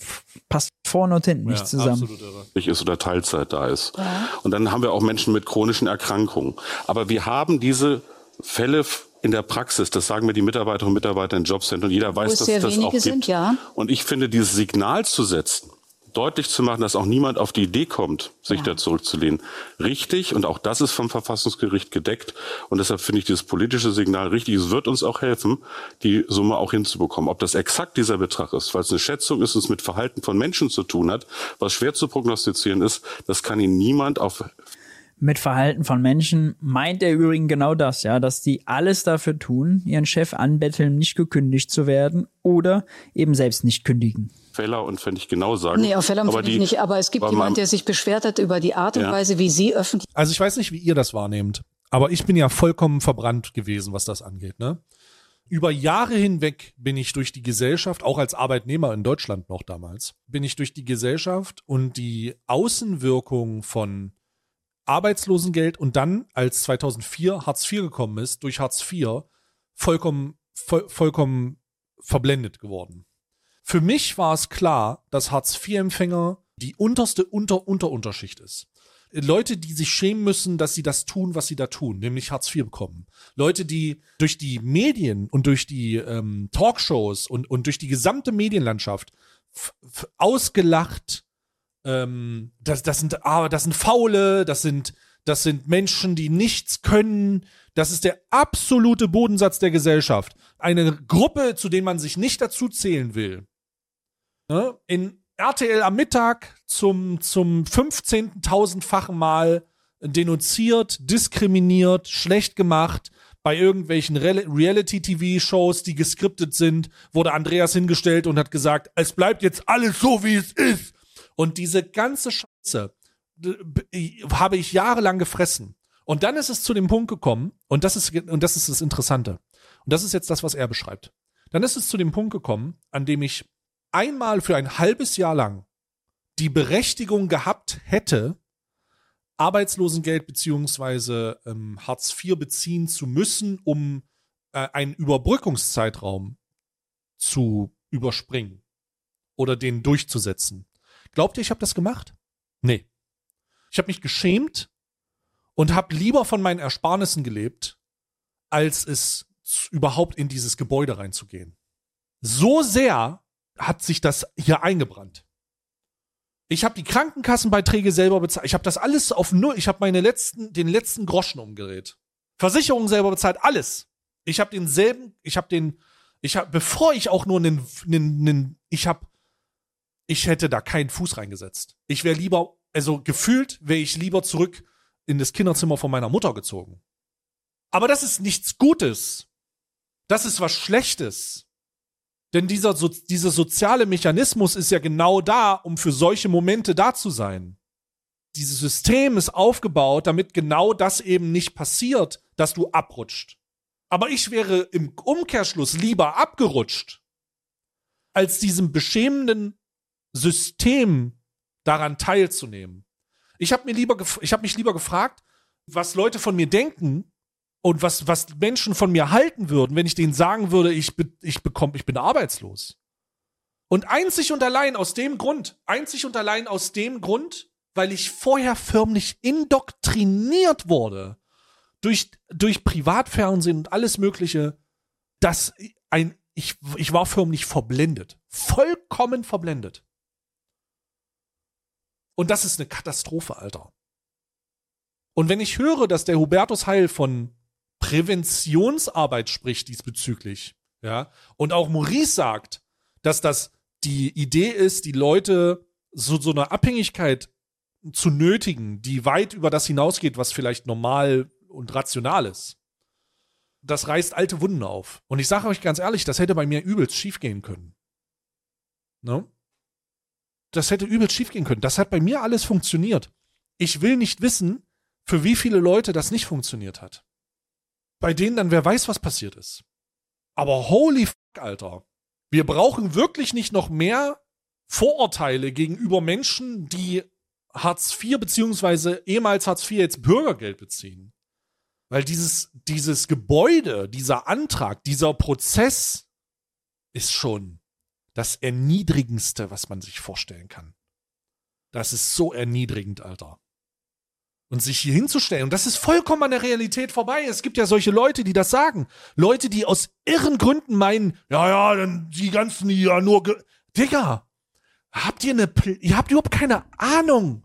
passt vorne und hinten nicht zusammen. Ist oder Teilzeit da ist. Ja. Und dann haben wir auch Menschen mit chronischen Erkrankungen. Aber wir haben diese Fälle in der Praxis, das sagen mir die Mitarbeiterinnen und Mitarbeiter in Jobcentern, und jeder weiß, dass es das auch gibt. Ja. Und ich finde, dieses Signal zu setzen, deutlich zu machen, dass auch niemand auf die Idee kommt, sich da zurückzulehnen. Richtig, und auch das ist vom Verfassungsgericht gedeckt. Und deshalb finde ich dieses politische Signal richtig. Es wird uns auch helfen, die Summe auch hinzubekommen. Ob das exakt dieser Betrag ist, weil es eine Schätzung ist und es mit Verhalten von Menschen zu tun hat, was schwer zu prognostizieren ist, das kann Ihnen niemand auf... Mit Verhalten von Menschen meint er übrigens genau das, ja, dass die alles dafür tun, ihren Chef anbetteln, nicht gekündigt zu werden oder eben selbst nicht kündigen. Fäller und fände ich genau sagen. Nee, auf Fäller finde ich nicht, aber es gibt jemanden, der sich beschwert hat über die Art und Weise, wie Sie öffentlich... Also ich weiß nicht, wie ihr das wahrnehmt, aber ich bin ja vollkommen verbrannt gewesen, was das angeht, ne? Über Jahre hinweg bin ich durch die Gesellschaft, auch als Arbeitnehmer in Deutschland noch damals, bin ich durch die Gesellschaft und die Außenwirkung von Arbeitslosengeld und dann, als 2004 Hartz IV gekommen ist, durch Hartz IV vollkommen verblendet geworden. Für mich war es klar, dass Hartz-IV-Empfänger die unterste Unterschicht ist. Leute, die sich schämen müssen, dass sie das tun, was sie da tun, nämlich Hartz IV bekommen. Leute, die durch die Medien und durch die Talkshows und durch die gesamte Medienlandschaft ausgelacht, das sind Faule, das sind Menschen, die nichts können. Das ist der absolute Bodensatz der Gesellschaft. Eine Gruppe, zu denen man sich nicht dazu zählen will. Ne? In RTL am Mittag zum 15.000-fachen Mal denunziert, diskriminiert, schlecht gemacht. Bei irgendwelchen Reality-TV-Shows, die geskriptet sind, wurde Andreas hingestellt und hat gesagt, es bleibt jetzt alles so, wie es ist. Und diese ganze Scheiße habe ich jahrelang gefressen. Und dann ist es zu dem Punkt gekommen, und das ist das Interessante. Und das ist jetzt das, was er beschreibt. Dann ist es zu dem Punkt gekommen, an dem ich einmal für ein halbes Jahr lang die Berechtigung gehabt hätte, Arbeitslosengeld beziehungsweise Hartz IV beziehen zu müssen, um einen Überbrückungszeitraum zu überspringen oder den durchzusetzen. Glaubt ihr, ich habe das gemacht? Nee. Ich habe mich geschämt und habe lieber von meinen Ersparnissen gelebt, als es überhaupt in dieses Gebäude reinzugehen. So sehr hat sich das hier eingebrannt. Ich habe die Krankenkassenbeiträge selber bezahlt. Ich habe das alles auf null. Ich habe den letzten Groschen umgedreht. Versicherung selber bezahlt, alles. Bevor ich auch nur ich hätte da keinen Fuß reingesetzt. Ich wäre lieber, also gefühlt wäre ich lieber zurück in das Kinderzimmer von meiner Mutter gezogen. Aber das ist nichts Gutes. Das ist was Schlechtes. Denn dieser soziale Mechanismus ist ja genau da, um für solche Momente da zu sein. Dieses System ist aufgebaut, damit genau das eben nicht passiert, dass du abrutscht. Aber ich wäre im Umkehrschluss lieber abgerutscht, als diesem beschämenden System daran teilzunehmen. Ich habe mich lieber gefragt, was Leute von mir denken und was Menschen von mir halten würden, wenn ich denen sagen würde, ich bin arbeitslos. Und einzig und allein aus dem Grund, weil ich vorher förmlich indoktriniert wurde durch Privatfernsehen und alles Mögliche, ich war förmlich verblendet. Vollkommen verblendet. Und das ist eine Katastrophe, Alter. Und wenn ich höre, dass der Hubertus Heil von Präventionsarbeit spricht diesbezüglich, ja, und auch Maurice sagt, dass das die Idee ist, die Leute so eine Abhängigkeit zu nötigen, die weit über das hinausgeht, was vielleicht normal und rational ist. Das reißt alte Wunden auf. Und ich sage euch ganz ehrlich, das hätte bei mir übelst schief gehen können. Ne? Das hätte übelst schief gehen können. Das hat bei mir alles funktioniert. Ich will nicht wissen, für wie viele Leute das nicht funktioniert hat. Bei denen dann wer weiß, was passiert ist. Aber holy fuck, Alter. Wir brauchen wirklich nicht noch mehr Vorurteile gegenüber Menschen, die Hartz IV beziehungsweise ehemals Hartz IV jetzt Bürgergeld beziehen. Weil dieses Gebäude, dieser Antrag, dieser Prozess ist schon das Erniedrigendste, was man sich vorstellen kann. Das ist so erniedrigend, Alter. Und sich hier hinzustellen, und das ist vollkommen an der Realität vorbei. Es gibt ja solche Leute, die das sagen. Leute, die aus irren Gründen meinen, ja, dann die ganzen, ja, nur, Digga, ihr habt überhaupt keine Ahnung.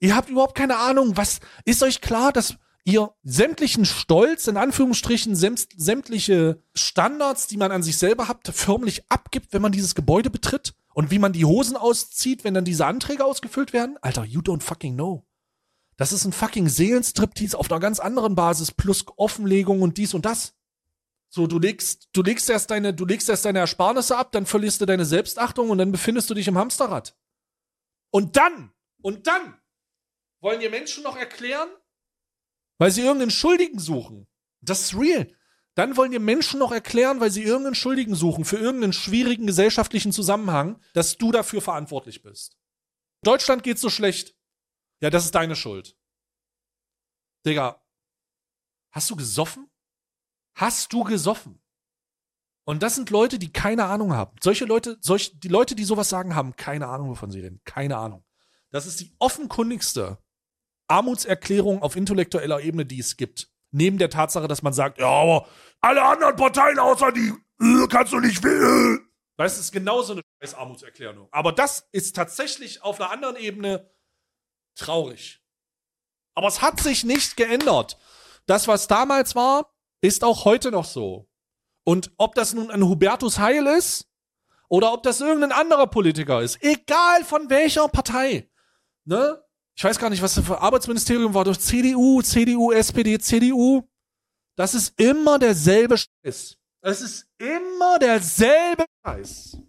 Was, ist euch klar, dass ihr sämtlichen Stolz, in Anführungsstrichen, sämtliche Standards, die man an sich selber hat, förmlich abgibt, wenn man dieses Gebäude betritt? Und wie man die Hosen auszieht, wenn dann diese Anträge ausgefüllt werden? Alter, you don't fucking know. Das ist ein fucking Seelenstriptease auf einer ganz anderen Basis, plus Offenlegung und dies und das. So, du legst erst deine Ersparnisse ab, dann verlierst du deine Selbstachtung und dann befindest du dich im Hamsterrad. Und dann wollen dir Menschen noch erklären, weil sie irgendeinen Schuldigen suchen. Das ist real. Dann wollen dir Menschen noch erklären, weil sie irgendeinen Schuldigen suchen für irgendeinen schwierigen gesellschaftlichen Zusammenhang, dass du dafür verantwortlich bist. Deutschland geht so schlecht. Ja, das ist deine Schuld. Digga, hast du gesoffen? Und das sind Leute, die keine Ahnung haben. Die Leute, die sowas sagen, haben keine Ahnung, wovon sie reden. Keine Ahnung. Das ist die offenkundigste Armutserklärung auf intellektueller Ebene, die es gibt. Neben der Tatsache, dass man sagt, ja, aber alle anderen Parteien außer die kannst du nicht wählen. Das ist genauso eine scheiß Armutserklärung. Aber das ist tatsächlich auf einer anderen Ebene traurig. Aber es hat sich nicht geändert. Das, was damals war, ist auch heute noch so. Und ob das nun ein Hubertus Heil ist oder ob das irgendein anderer Politiker ist, egal von welcher Partei, ne? Ich weiß gar nicht, was das für Arbeitsministerium war, durch CDU, SPD, CDU. Das ist immer derselbe Scheiß. Es ist immer derselbe Scheiß.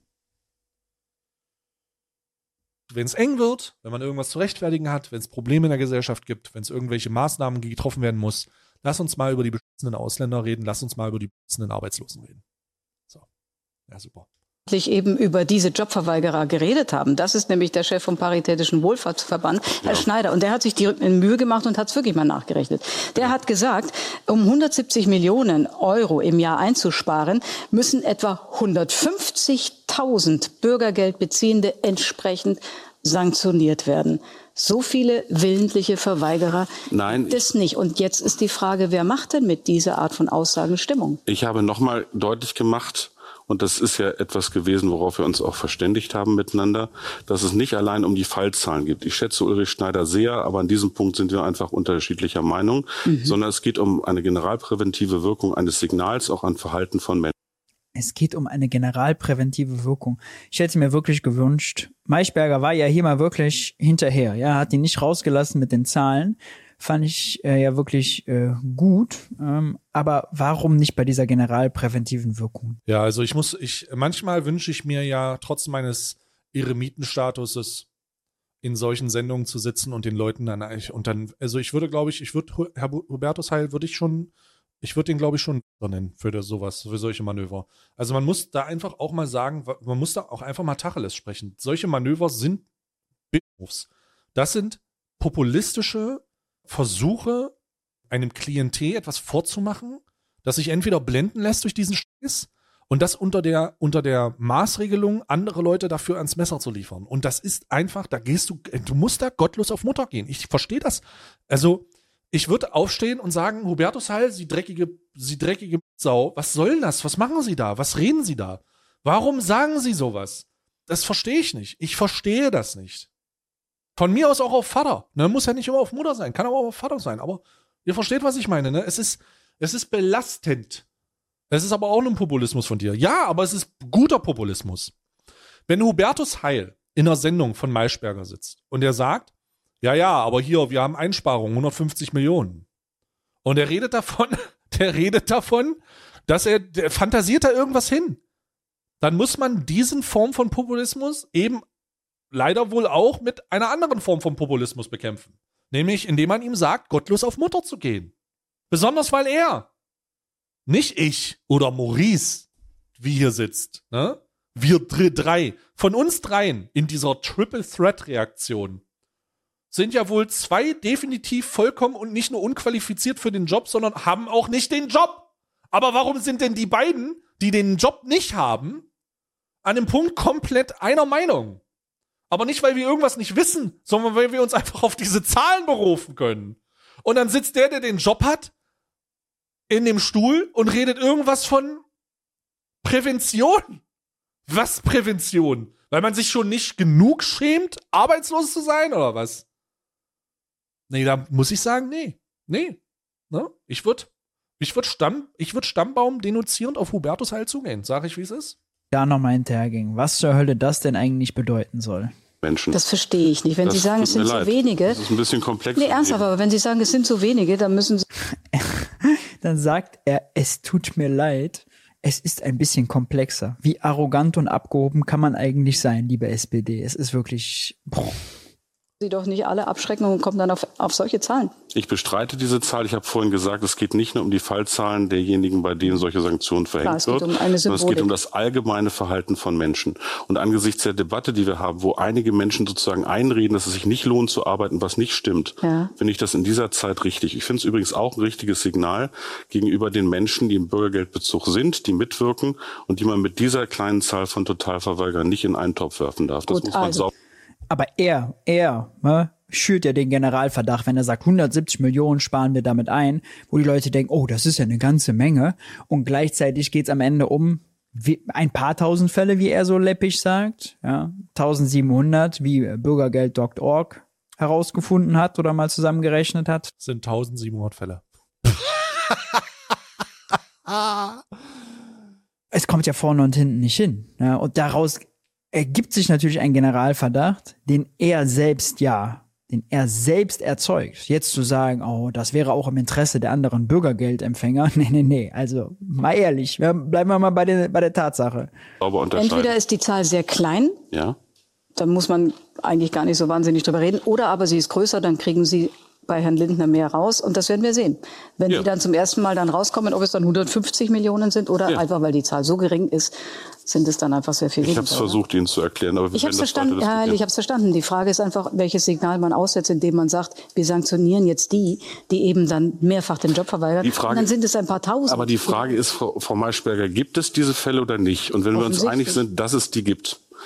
Wenn es eng wird, wenn man irgendwas zu rechtfertigen hat, wenn es Probleme in der Gesellschaft gibt, wenn es irgendwelche Maßnahmen getroffen werden muss, lass uns mal über die beschissenen Ausländer reden, lass uns mal über die beschissenen Arbeitslosen reden. So. Ja, super. Eben über diese Jobverweigerer geredet haben. Das ist nämlich der Chef vom Paritätischen Wohlfahrtsverband, Herr Schneider. Und der hat sich die Mühe gemacht und hat es wirklich mal nachgerechnet. Der hat gesagt, um 170 Millionen Euro im Jahr einzusparen, müssen etwa 150.000 Bürgergeldbeziehende entsprechend sanktioniert werden. So viele willentliche Verweigerer Nein, das nicht. Und jetzt ist die Frage, wer macht denn mit dieser Art von Aussagen Stimmung? ich habe nochmal deutlich gemacht, und das ist ja etwas gewesen, worauf wir uns auch verständigt haben miteinander, dass es nicht allein um die Fallzahlen geht. Ich schätze Ulrich Schneider sehr, aber an diesem Punkt sind wir einfach unterschiedlicher Meinung, sondern es geht um eine generalpräventive Wirkung eines Signals auch an Verhalten von Menschen. Es geht um eine generalpräventive Wirkung. Ich hätte mir wirklich gewünscht, Maischberger war ja hier mal wirklich hinterher, ja, hat ihn nicht rausgelassen mit den Zahlen, fand ich ja wirklich gut, aber warum nicht bei dieser generalpräventiven Wirkung? Ja, also manchmal wünsche ich mir ja trotz meines Eremitenstatuses in solchen Sendungen zu sitzen und den Leuten also ich würde, glaube ich, Herr Hubertus Heil ich würde ihn, glaube ich, schon nennen für solche Manöver. Also man muss da einfach auch mal sagen, man muss da auch einfach mal Tacheles sprechen. Solche Manöver sind Bildmoves. Das sind populistische Versuche, einem Klientel etwas vorzumachen, das sich entweder blenden lässt durch diesen Scheiß und das unter der Maßregelung, andere Leute dafür ans Messer zu liefern. Und das ist einfach, du musst da gottlos auf Mutter gehen. Ich verstehe das. Also, ich würde aufstehen und sagen, Hubertus Heil, Sie dreckige Sau, was soll das? Was machen Sie da? Was reden Sie da? Warum sagen Sie sowas? Das verstehe ich nicht. Ich verstehe das nicht. Von mir aus auch auf Vater. Ne? Muss ja nicht immer auf Mutter sein, kann aber auch auf Vater sein. Aber ihr versteht, was ich meine. Ne? Es ist belastend. Es ist aber auch ein Populismus von dir. Ja, aber es ist guter Populismus. Wenn Hubertus Heil in einer Sendung von Maischberger sitzt und er sagt, ja, aber hier, wir haben Einsparungen, 150 Millionen. Und er redet davon, dass der fantasiert da irgendwas hin. Dann muss man diesen Form von Populismus eben leider wohl auch mit einer anderen Form von Populismus bekämpfen. Nämlich, indem man ihm sagt, gottlos auf Mutter zu gehen. Besonders, weil er, nicht ich oder Maurice, wie hier sitzt, ne? Wir drei, von uns dreien in dieser Triple-Threat-Reaktion sind ja wohl zwei definitiv vollkommen und nicht nur unqualifiziert für den Job, sondern haben auch nicht den Job. Aber warum sind denn die beiden, die den Job nicht haben, an dem Punkt komplett einer Meinung? Aber nicht, weil wir irgendwas nicht wissen, sondern weil wir uns einfach auf diese Zahlen berufen können. Und dann sitzt der den Job hat, in dem Stuhl und redet irgendwas von Prävention. Was Prävention? Weil man sich schon nicht genug schämt, arbeitslos zu sein, oder was? Nee, da muss ich sagen, nee. Ne? Ich würde Stammbaum denunzierend auf Hubertus Heil zugehen. Sag ich, wie es ist? Da nochmal hinterherging. Was zur Hölle das denn eigentlich bedeuten soll? Menschen. Das verstehe ich nicht. Wenn Sie sagen, es sind so wenige. Das ist ein bisschen komplex. Nee, ernsthaft, aber wenn Sie sagen, es sind so wenige, dann müssen Sie. Dann sagt er, es tut mir leid. Es ist ein bisschen komplexer. Wie arrogant und abgehoben kann man eigentlich sein, liebe SPD? Es ist wirklich. Sie doch nicht alle abschrecken und kommen dann auf solche Zahlen. Ich bestreite diese Zahl. Ich habe vorhin gesagt, es geht nicht nur um die Fallzahlen derjenigen, bei denen solche Sanktionen verhängt wird, sondern es geht um das allgemeine Verhalten von Menschen. Und angesichts der Debatte, die wir haben, wo einige Menschen sozusagen einreden, dass es sich nicht lohnt zu arbeiten, was nicht stimmt, finde ich das in dieser Zeit richtig. Ich finde es übrigens auch ein richtiges Signal gegenüber den Menschen, die im Bürgergeldbezug sind, die mitwirken und die man mit dieser kleinen Zahl von Totalverweigern nicht in einen Topf werfen darf. Das muss man sauber. Aber er schürt ja den Generalverdacht, wenn er sagt, 170 Millionen sparen wir damit ein, wo die Leute denken, oh, das ist ja eine ganze Menge. Und gleichzeitig geht's am Ende um ein paar tausend Fälle, wie er so läppig sagt. Ja, 1700, wie Bürgergeld.org herausgefunden hat oder mal zusammengerechnet hat. Das sind 1700 Fälle. Es kommt ja vorne und hinten nicht hin. Ja, und daraus ergibt sich natürlich ein Generalverdacht, den er selbst erzeugt. Jetzt zu sagen, oh, das wäre auch im Interesse der anderen Bürgergeldempfänger. Nee. Also, mal ehrlich, bleiben wir mal bei der Tatsache. Entweder ist die Zahl sehr klein. Ja. Da muss man eigentlich gar nicht so wahnsinnig drüber reden. Oder aber sie ist größer, dann kriegen Sie bei Herrn Lindner mehr raus. Und das werden wir sehen. Wenn die dann zum ersten Mal dann rauskommen, ob es dann 150 Millionen sind oder einfach, weil die Zahl so gering ist, sind es dann einfach sehr viel weniger. Ich habe es versucht, Ihnen zu erklären. Aber ich habe es verstanden. Ja, ich habe es verstanden. Die Frage ist einfach, welches Signal man aussetzt, indem man sagt, wir sanktionieren jetzt die eben dann mehrfach den Job verweigern. Und dann sind es ein paar Tausend. Aber die Frage ist, Frau Maischberger, gibt es diese Fälle oder nicht? Und wenn wir uns einig sind, dass es die gibt,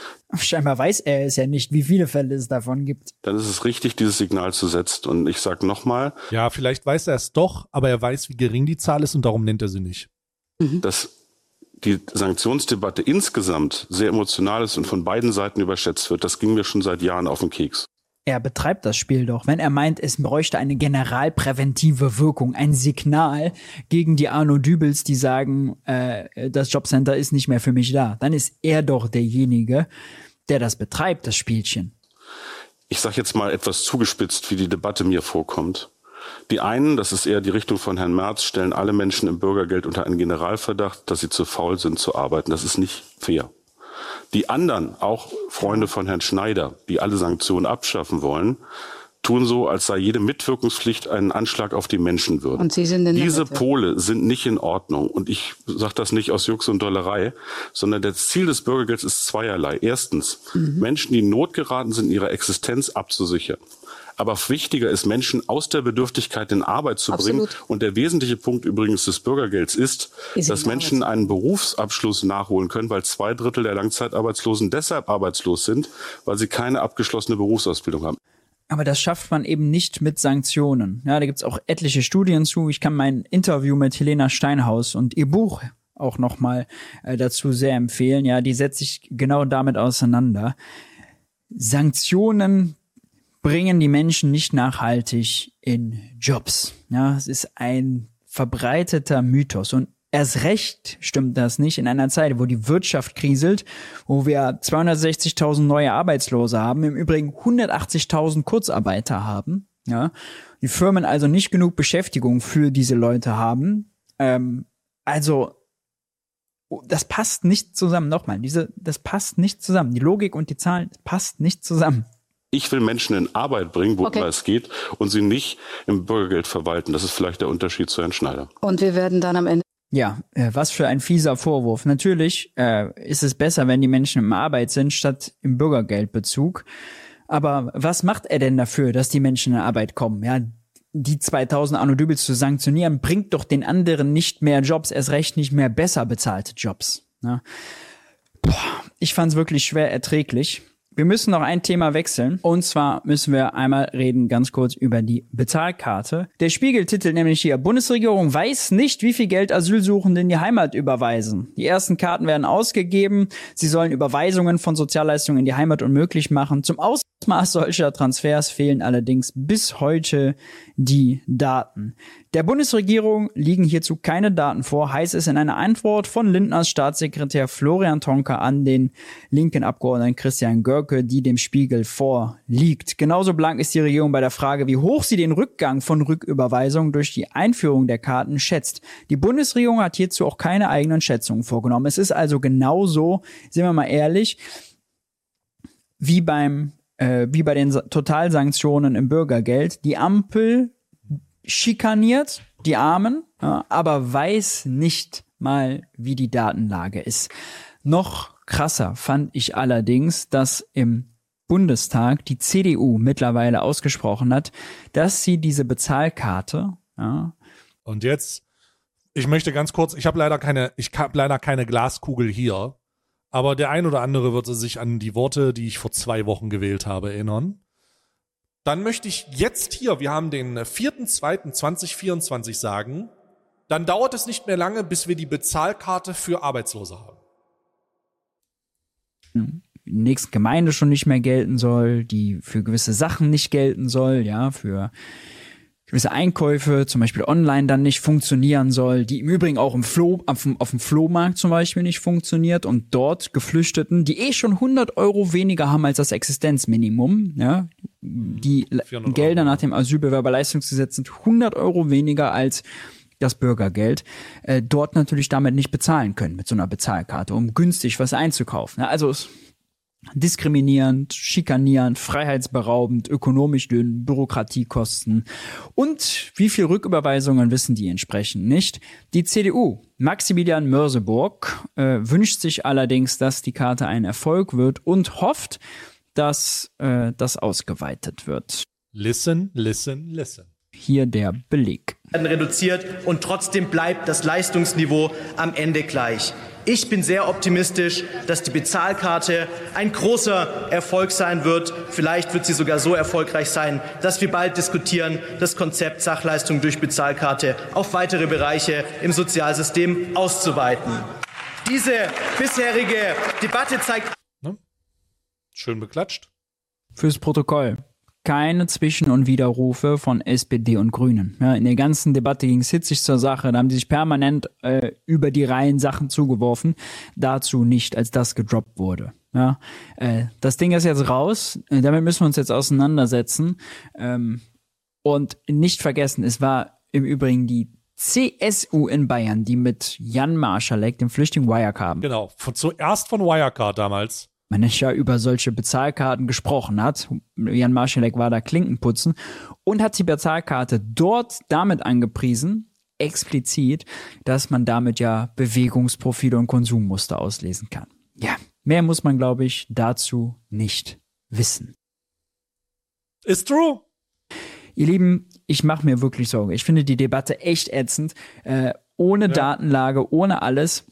Scheinbar weiß er es ja nicht, wie viele Fälle es davon gibt. Dann ist es richtig, dieses Signal zu setzen. Und ich sage nochmal. Ja, vielleicht weiß er es doch, aber er weiß, wie gering die Zahl ist und darum nennt er sie nicht. Dass die Sanktionsdebatte insgesamt sehr emotional ist und von beiden Seiten überschätzt wird, das ging mir schon seit Jahren auf den Keks. Er betreibt das Spiel doch. Wenn er meint, es bräuchte eine generalpräventive Wirkung, ein Signal gegen die Arno Dübels, die sagen, das Jobcenter ist nicht mehr für mich da, dann ist er doch derjenige, der das betreibt, das Spielchen. Ich sage jetzt mal etwas zugespitzt, wie die Debatte mir vorkommt. Die einen, das ist eher die Richtung von Herrn Merz, stellen alle Menschen im Bürgergeld unter einen Generalverdacht, dass sie zu faul sind zu arbeiten. Das ist nicht fair. Die anderen, auch Freunde von Herrn Schneider, die alle Sanktionen abschaffen wollen, tun so, als sei jede Mitwirkungspflicht ein Anschlag auf die Menschenwürde. Und Sie sind in der Diese Mitte. Pole sind nicht in Ordnung. Und ich sage das nicht aus Jux und Dollerei, sondern das Ziel des Bürgergelds ist zweierlei. Erstens, Menschen, die in Not geraten sind, ihre Existenz abzusichern. Aber wichtiger ist, Menschen aus der Bedürftigkeit in Arbeit zu bringen. Absolut. Und der wesentliche Punkt übrigens des Bürgergelds ist, Ist dass in Menschen Arbeit. einen Berufsabschluss nachholen können, weil 2/3 der Langzeitarbeitslosen deshalb arbeitslos sind, weil sie keine abgeschlossene Berufsausbildung haben. Aber das schafft man eben nicht mit Sanktionen. Ja, da gibt's auch etliche Studien zu. Ich kann mein Interview mit Helena Steinhaus und ihr Buch auch nochmal dazu sehr empfehlen. Ja, die setzt sich genau damit auseinander. Sanktionen bringen die Menschen nicht nachhaltig in Jobs. Ja, es ist ein verbreiteter Mythos. Und erst recht stimmt das nicht in einer Zeit, wo die Wirtschaft kriselt, wo wir 260.000 neue Arbeitslose haben, im Übrigen 180.000 Kurzarbeiter haben. Ja, die Firmen also nicht genug Beschäftigung für diese Leute haben. Also das passt nicht zusammen. Nochmal, das passt nicht zusammen. Die Logik und die Zahlen, das passt nicht zusammen. Ich will Menschen in Arbeit bringen, wo Okay. immer es geht, und sie nicht im Bürgergeld verwalten. Das ist vielleicht der Unterschied zu Herrn Schneider. Und wir werden dann am Ende Ja, was für ein fieser Vorwurf. Natürlich ist es besser, wenn die Menschen in Arbeit sind, statt im Bürgergeldbezug. Aber was macht er denn dafür, dass die Menschen in Arbeit kommen? Ja, die 2000 Arno Dübels zu sanktionieren, bringt doch den anderen nicht mehr Jobs, erst recht nicht mehr besser bezahlte Jobs. Ja. Ich fand's wirklich schwer erträglich. Wir müssen noch ein Thema wechseln. Und zwar müssen wir einmal reden, ganz kurz, über die Bezahlkarte. Der Spiegel titelt nämlich hier: Bundesregierung weiß nicht, wie viel Geld Asylsuchende in die Heimat überweisen. Die ersten Karten werden ausgegeben. Sie sollen Überweisungen von Sozialleistungen in die Heimat unmöglich machen. Zum Ausmaß solcher Transfers fehlen allerdings bis heute die Daten. Der Bundesregierung liegen hierzu keine Daten vor, heißt es in einer Antwort von Lindners Staatssekretär Florian Tonka an den linken Abgeordneten Christian Görke, die dem Spiegel vorliegt. Genauso blank ist die Regierung bei der Frage, wie hoch sie den Rückgang von Rücküberweisungen durch die Einführung der Karten schätzt. Die Bundesregierung hat hierzu auch keine eigenen Schätzungen vorgenommen. Es ist also genauso, sind wir mal ehrlich, wie bei den Totalsanktionen im Bürgergeld. Die Ampel schikaniert die Armen, ja, aber weiß nicht mal, wie die Datenlage ist. Noch krasser fand ich allerdings, dass im Bundestag die CDU mittlerweile ausgesprochen hat, dass sie diese Bezahlkarte, ja, Und jetzt, ich möchte ganz kurz, ich habe leider keine Glaskugel hier, aber der ein oder andere wird sich an die Worte, die ich vor 2 Wochen gewählt habe, erinnern. Dann möchte ich jetzt hier, wir haben den 4.2.2024 sagen, dann dauert es nicht mehr lange, bis wir die Bezahlkarte für Arbeitslose haben. die nächsten Gemeinde schon nicht mehr gelten soll, die für gewisse Sachen nicht gelten soll, ja, für gewisse Einkäufe, zum Beispiel online, dann nicht funktionieren soll, die im Übrigen auch auf dem Flohmarkt zum Beispiel nicht funktioniert und dort Geflüchteten, die schon 100 Euro weniger haben als das Existenzminimum, ja, die Gelder nach dem Asylbewerberleistungsgesetz sind 100 Euro weniger als das Bürgergeld, dort natürlich damit nicht bezahlen können mit so einer Bezahlkarte, um günstig was einzukaufen. Ja, also diskriminierend, schikanierend, freiheitsberaubend, ökonomisch dünn, Bürokratiekosten. Und wie viel Rücküberweisungen wissen die entsprechend nicht. Die CDU, Maximilian Mörseburg, wünscht sich allerdings, dass die Karte ein Erfolg wird und hofft, dass das ausgeweitet wird. Listen, listen, listen. Hier der Beleg. Reduziert und trotzdem bleibt das Leistungsniveau am Ende gleich. Ich bin sehr optimistisch, dass die Bezahlkarte ein großer Erfolg sein wird. Vielleicht wird sie sogar so erfolgreich sein, dass wir bald diskutieren, das Konzept Sachleistung durch Bezahlkarte auf weitere Bereiche im Sozialsystem auszuweiten. Diese bisherige Debatte zeigt... Schön beklatscht. Fürs Protokoll. Keine Zwischen- und Widerrufe von SPD und Grünen. Ja, in der ganzen Debatte ging es hitzig zur Sache. Da haben die sich permanent über die Reihen Sachen zugeworfen. Dazu nicht, als das gedroppt wurde. Ja, das Ding ist jetzt raus. Damit müssen wir uns jetzt auseinandersetzen. Und nicht vergessen, es war im Übrigen die CSU in Bayern, die mit Jan Marschalek, dem Flüchtling Wirecard, Genau, zuerst von Wirecard damals. man nicht ja über solche Bezahlkarten gesprochen hat. Jan Marschalek war da Klinkenputzen und hat die Bezahlkarte dort damit angepriesen, explizit, dass man damit ja Bewegungsprofile und Konsummuster auslesen kann. Ja, mehr muss man, glaube ich, dazu nicht wissen. Ist true. Ihr Lieben, ich mache mir wirklich Sorge. Ich finde die Debatte echt ätzend. Ohne Datenlage, ohne alles.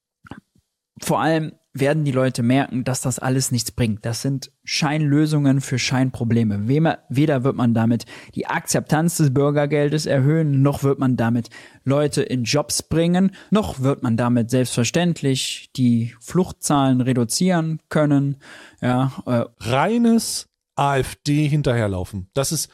Vor allem werden die Leute merken, dass das alles nichts bringt. Das sind Scheinlösungen für Scheinprobleme. Weder wird man damit die Akzeptanz des Bürgergeldes erhöhen, noch wird man damit Leute in Jobs bringen, noch wird man damit selbstverständlich die Fluchtzahlen reduzieren können. Ja, Reines AfD hinterherlaufen. Das ist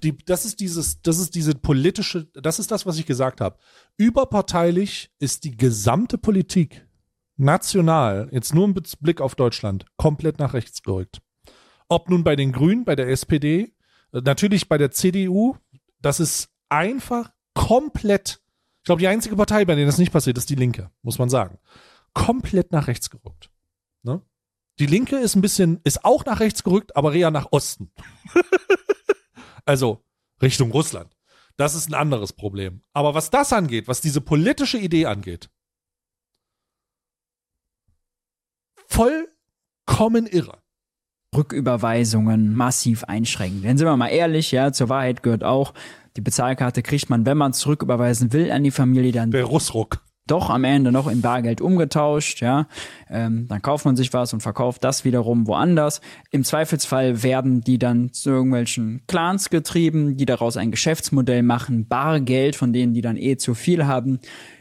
diese politische, das ist das, was ich gesagt habe. Überparteilich ist die gesamte Politik national, jetzt nur mit Blick auf Deutschland, komplett nach rechts gerückt. Ob nun bei den Grünen, bei der SPD, natürlich bei der CDU, das ist einfach komplett, ich glaube, die einzige Partei, bei der das nicht passiert, ist die Linke, muss man sagen. Komplett nach rechts gerückt. Ne? Die Linke ist auch nach rechts gerückt, aber eher nach Osten. Also Richtung Russland. Das ist ein anderes Problem. Aber was das angeht, was diese politische Idee angeht, vollkommen irre. Rücküberweisungen massiv einschränken. Denn sind wir mal ehrlich, ja, zur Wahrheit gehört auch, die Bezahlkarte kriegt man, wenn man es zurücküberweisen will an die Familie, dann Der Russruck. doch am Ende noch in Bargeld umgetauscht, ja. Dann kauft man sich was und verkauft das wiederum woanders. Im Zweifelsfall werden die dann zu irgendwelchen Clans getrieben, die daraus ein Geschäftsmodell machen, Bargeld, von denen die dann zu viel haben,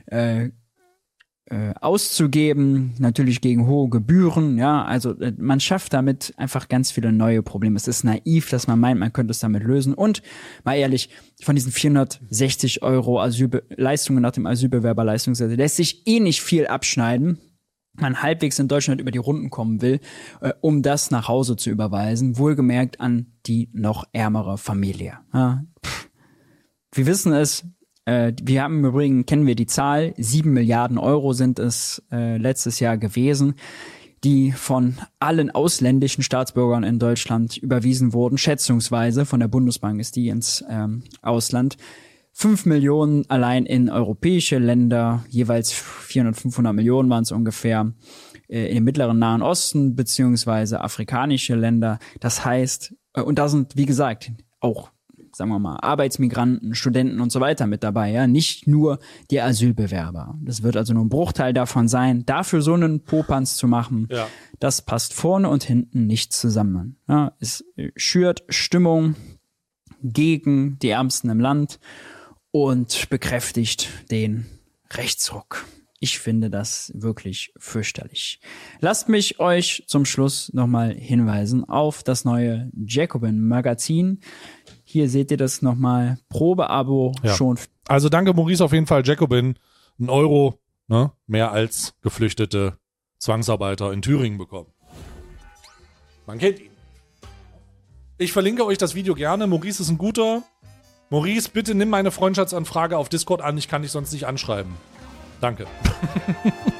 auszugeben, natürlich gegen hohe Gebühren, ja, also man schafft damit einfach ganz viele neue Probleme. Es ist naiv, dass man meint, man könnte es damit lösen und, mal ehrlich, von diesen 460 € Leistungen nach dem Asylbewerberleistungsgesetz lässt sich nicht viel abschneiden, man halbwegs in Deutschland über die Runden kommen will, um das nach Hause zu überweisen, wohlgemerkt an die noch ärmere Familie. Ja. Wir wissen es, wir haben im Übrigen, kennen wir die Zahl, 7 Milliarden € sind es letztes Jahr gewesen, die von allen ausländischen Staatsbürgern in Deutschland überwiesen wurden, schätzungsweise, von der Bundesbank ist die ins Ausland. 5 Millionen allein in europäische Länder, jeweils 400, 500 Millionen waren es ungefähr, im mittleren Nahen Osten, beziehungsweise afrikanische Länder. Das heißt, und da sind, wie gesagt, auch sagen wir mal, Arbeitsmigranten, Studenten und so weiter mit dabei, ja, nicht nur die Asylbewerber. Das wird also nur ein Bruchteil davon sein. Dafür so einen Popanz zu machen, das passt vorne und hinten nicht zusammen. Ja, es schürt Stimmung gegen die Ärmsten im Land und bekräftigt den Rechtsruck. Ich finde das wirklich fürchterlich. Lasst mich euch zum Schluss nochmal hinweisen auf das neue Jacobin-Magazin. Hier seht ihr das nochmal. Probeabo schon. Also danke Maurice auf jeden Fall. Jacobin, 1 Euro, ne, mehr als geflüchtete Zwangsarbeiter in Thüringen bekommen. Man kennt ihn. Ich verlinke euch das Video gerne. Maurice ist ein guter. Maurice, bitte nimm meine Freundschaftsanfrage auf Discord an. Ich kann dich sonst nicht anschreiben. Danke.